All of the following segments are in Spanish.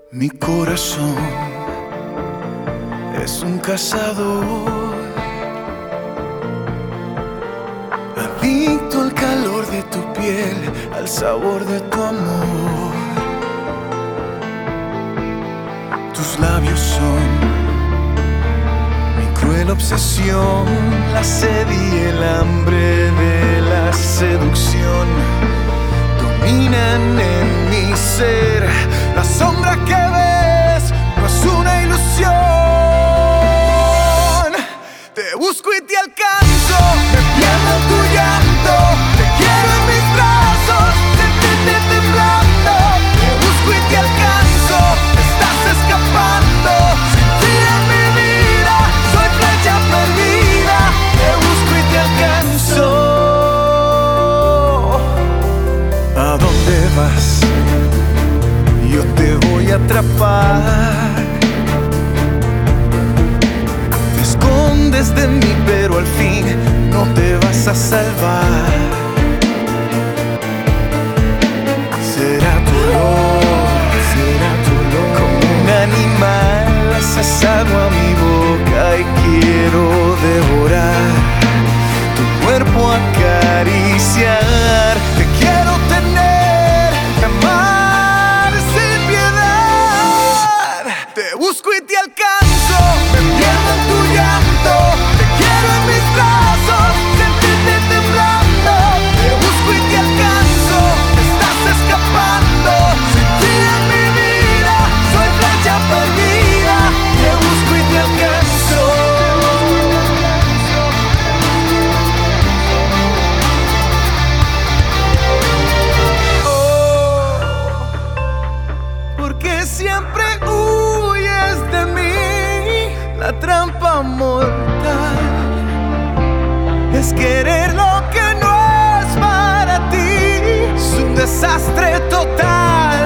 Mi corazón es un cazador, adicto al calor de tu piel, al sabor de tu amor. Tus labios son mi cruel obsesión, la sed y el hambre de la seducción dominan en mi ser. La sombra que ves no es una ilusión. Te busco y te alcanzo, me pierdo en tu llanto. Te quiero en mis brazos, sentirte temblando. Te busco y te alcanzo, te estás escapando. Sin ti en mi vida, soy flecha perdida. Te busco y te alcanzo. ¿A dónde vas? Yo te voy a atrapar. Te escondes de mí, pero al fin no te vas a salvar. Será tu olor, como un animal asesado a mi boca y quiero devorar tu cuerpo, acariciar. Te quiero tener, amar sin piedad. Te busco y te alcanzo, me pierdo en tu llanto. Te quiero en mis brazos, sentirte temblando. Te busco y te alcanzo, te estás escapando. Sin ti en mi vida, soy flecha perdida. Te busco y te alcanzo. Porque siempre huyes de mí. La trampa mortal es querer lo que no es para ti. Es un desastre total,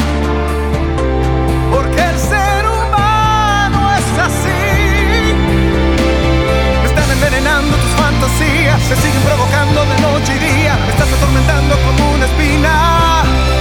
porque el ser humano es así. Me están envenenando tus fantasías, se siguen provocando de noche y día. Me estás atormentando como una espina.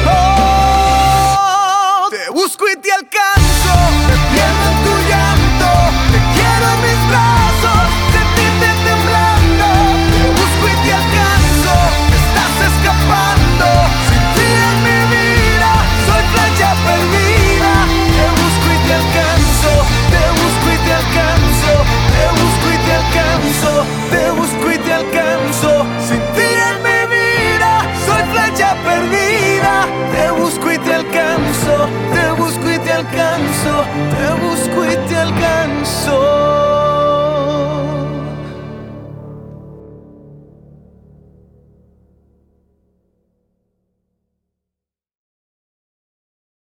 Te busco y te alcanzo, me pierdo en tu llanto. Te quiero en mis brazos, sentirte temblando. Te busco y te alcanzo, te estás escapando. Sin ti en mi vida, soy flecha perdida. Te busco y te alcanzo, te busco y te alcanzo. Te busco y te alcanzo, te busco y te alcanzo. Sin ti en mi vida, soy flecha perdida. Te busco y te alcanzo, te busco y te alcanzo, te busco y te alcanzo.